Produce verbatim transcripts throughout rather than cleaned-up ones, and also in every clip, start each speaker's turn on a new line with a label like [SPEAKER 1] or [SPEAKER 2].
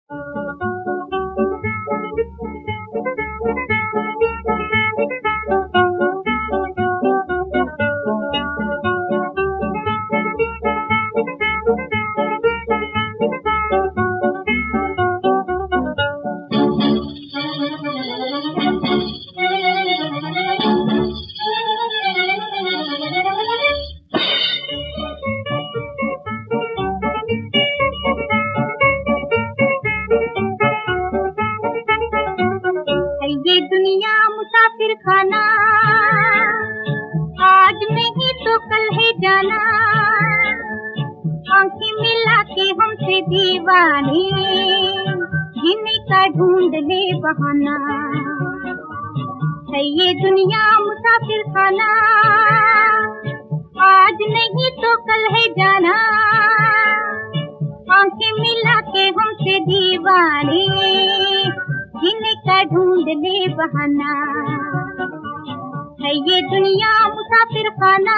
[SPEAKER 1] ये दुनिया मुसाफिर खाना, आज नहीं तो कल है जाना। आंखें मिला के हमसे दीवाने, जीने का ढूंढ ले बहाना। है ये दुनिया मुसाफिर खाना, आज नहीं तो कल है जाना। आंखें मिला के हमसे दीवाने, जीने का ढूंढ ले बहाना। है ये दुनिया मुसाफिर खाना।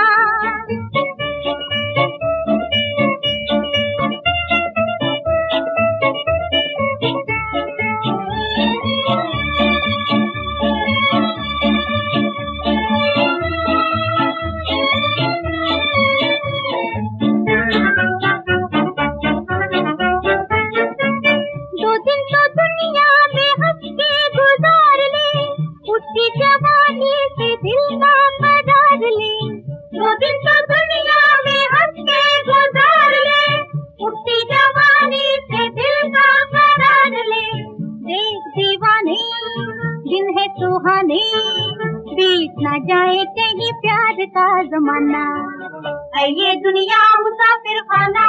[SPEAKER 1] दो दिन तो दुनिया में हंस के गुजार ले, उसकी जवानी से दिल का करार ले। दो दिन तो दुनिया में हंस के गुजार ले, उसकी जवानी से दिल का करार ले। देख दीवाने दिन है सुहाने, बीत न जाए कहीं प्यार का जमाना। है ये दुनिया मुसाफिर खाना,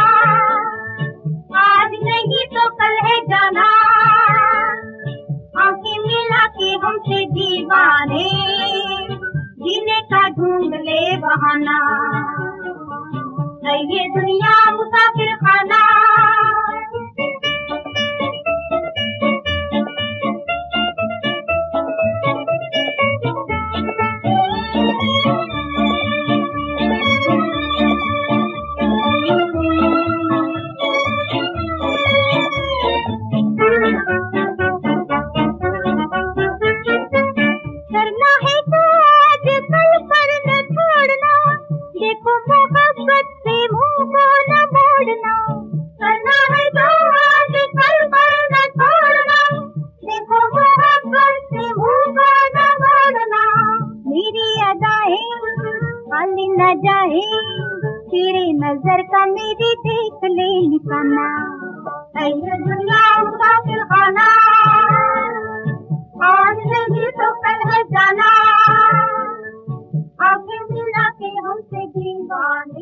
[SPEAKER 1] आज नहीं तो कल है जाना। आंखें मिला के हमसे दीवाने, जीने का ढूंढ ले बहाना। है ये दुनिया मुसाफिर खाना। करना है तो आज कल पर न छोड़ना, देखो मोहब्बत से मुंह को न मोड़ना। करना है तो आज कल पर न छोड़ना, देखो मोहब्बत से मुंह को न मोड़ना। मेरी अदाएं खाली न जाए, तेरे नजर का मेरी देख ले निशाना। है ये दुनिया मुसाफिर खाना, आज नहीं तो कल है जाना। आंखें मिला के हमसे दीवाने।